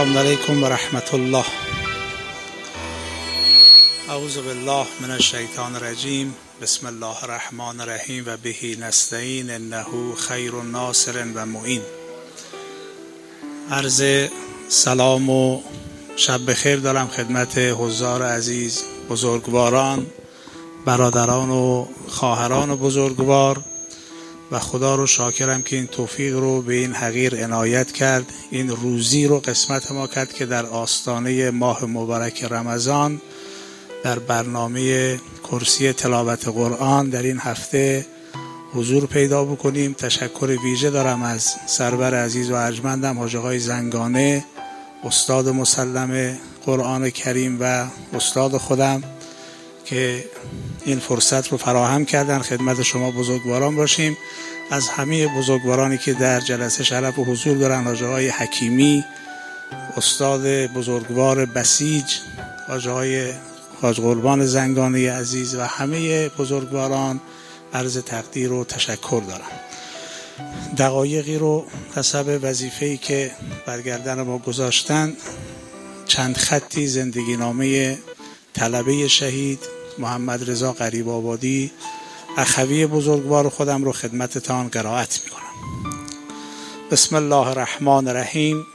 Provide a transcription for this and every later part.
السلام علیکم و رحمت الله. اعوذ بالله من الشیطان الرجیم. بسم الله الرحمن الرحیم و بهی نستعین انه خیر ناصر و معین. عرض سلام و شب بخیر دارم خدمت حضار عزیز، بزرگواران، برادران و خواهران بزرگوار، و خدا رو شاکرم که این توفیق رو به این حقیر عنایت کرد، این روزی رو قسمت ما کرد که در آستانه ماه مبارک رمضان در برنامه کرسی تلاوت قرآن در این هفته حضور پیدا بکنیم. تشکر ویژه دارم از سرور عزیز و ارجمندم حاج آقای زنگانه، استاد مسلم قرآن کریم و استاد خودم که این فرصت رو فراهم کردن خدمت شما بزرگواران باشیم. از همه بزرگوارانی که در جلسه شرف و حضور دارن، حاج آقای حکیمی، استاد بزرگوار بسیج، حاج آقای حاج قربان زنگانه عزیز و همه بزرگواران، عرض تقدیر و تشکر دارم. دقایقی رو حسب وظیفه‌ای که برگردن ما گذاشتن، چند خطی زندگی نامه طلبه شهید محمد رضا قریب آبادی اخوی بزرگوار خودم رو خدمتتان قرائت میکنم. بسم الله الرحمن الرحیم.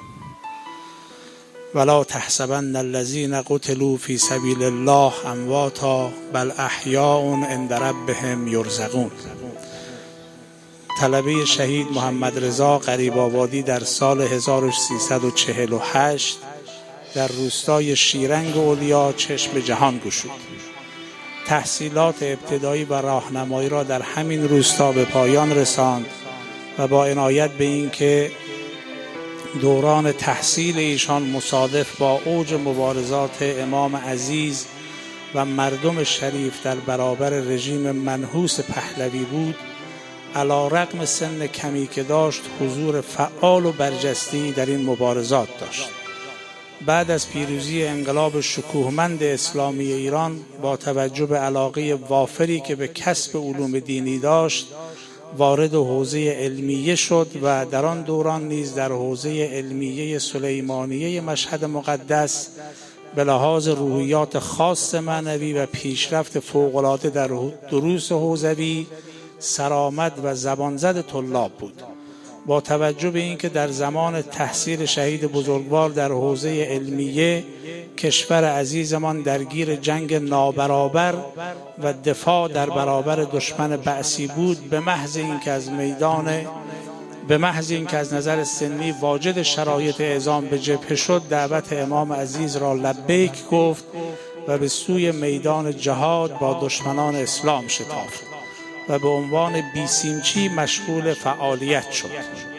ولا تحسبن الذين قتلوا في سبيل الله امواتا بل احیاء عند ربهم یرزقون. طلبه شهید محمد رضا قریب آبادی در سال 1348 در روستای شیرنگ اولیا چشم جهان گشود. تحصیلات ابتدایی و راهنمایی را در همین روستا به پایان رساند و با عنایت به این که دوران تحصیل ایشان مصادف با اوج مبارزات امام عزیز و مردم شریف در برابر رژیم منحوس پهلوی بود، علی‌رغم سن کمی که داشت حضور فعال و برجسته‌ای در این مبارزات داشت. بعد از پیروزی انقلاب شکوهمند اسلامی ایران، با توجه به علاقه وافری که به کسب علوم دینی داشت، وارد حوزه علمیه شد و در آن دوران نیز در حوزه علمیه سلیمانیه مشهد مقدس به لحاظ روحیات خاص معنوی و پیشرفت فوق‌العاده در دروس حوزوی سرآمد و زبانزد طلاب بود. با توجه به اینکه در زمان تحصیل شهید بزرگوار در حوزه علمیه کشور عزیزمان درگیر جنگ نابرابر و دفاع در برابر دشمن بعثی بود، به محض اینکه از نظر سنی واجد شرایط اعزام به جبهه شد، دعوت امام عزیز را لبیک گفت و به سوی میدان جهاد با دشمنان اسلام شتافت و به عنوان بیسیمچی مشغول فعالیت شد.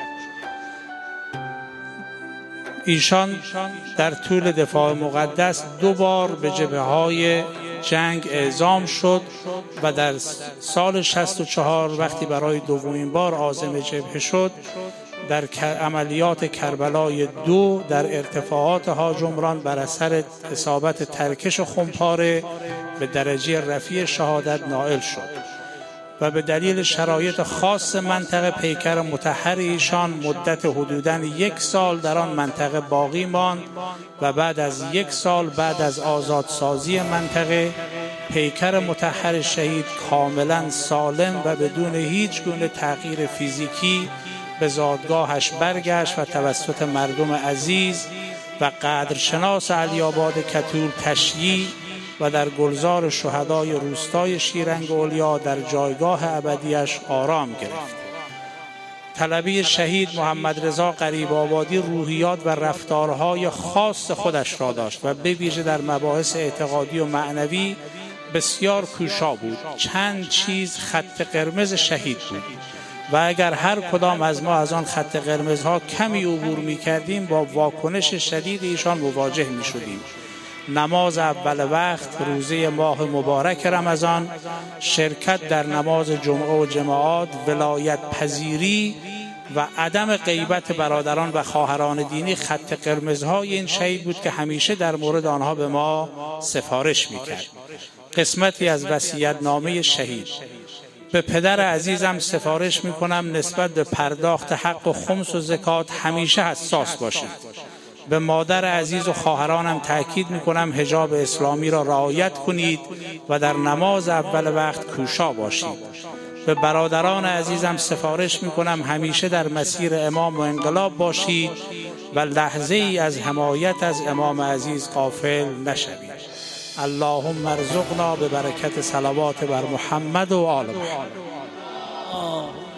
ایشان در طول دفاع مقدس 2 بار به جبهه‌های جنگ اعزام شد و در سال 64 وقتی برای دومین بار عازم جبهه شد، در عملیات کربلای 2 در ارتفاعات هاجمران بر اثر اصابت ترکش خمپاره به درجه رفیع شهادت نائل شد و به دلیل شرایط خاص منطقه پیکر مطهر ایشان مدت حدوداً 1 سال در آن منطقه باقی ماند و بعد از 1 سال بعد از آزادسازی منطقه، پیکر مطهر شهید کاملاً سالم و بدون هیچ گونه تغییر فیزیکی به زادگاهش برگشت و توسط مردم عزیز و قدرشناس علی‌آباد کتول تشییع و در گلزار شهدای روستای شیرنگ اولیا در جایگاه ابدیش آرام گرفت. طلبه شهید محمد رضا قریب آبادی روحیات و رفتارهای خاص خودش را داشت و به ویژه در مباحث اعتقادی و معنوی بسیار کوشا بود. چند چیز خط قرمز شهید بود و اگر هر کدام از ما از آن خط قرمزها کمی عبور می کردیم، با واکنش شدید ایشان مواجه می شدیم. نماز اول وقت روزه ماه مبارک رمضان، شرکت در نماز جمعه و جماعات، ولایت پذیری و عدم غیبت برادران و خواهران دینی خط قرمزهای این شهید بود که همیشه در مورد آنها به ما سفارش میکرد. قسمتی از وصیت‌نامه شهید: به پدر عزیزم سفارش میکنم نسبت به پرداخت حق و خمس و زکات همیشه حساس باشید. به مادر عزیز و خواهرانم تأکید میکنم حجاب اسلامی را رعایت کنید و در نماز اول وقت کوشا باشید. به برادران عزیزم سفارش میکنم همیشه در مسیر امام و انقلاب باشید و لحظه ای از حمایت از امام عزیز غافل نشوید. اللهم ارزقنا به برکت صلوات بر محمد و آل محمد.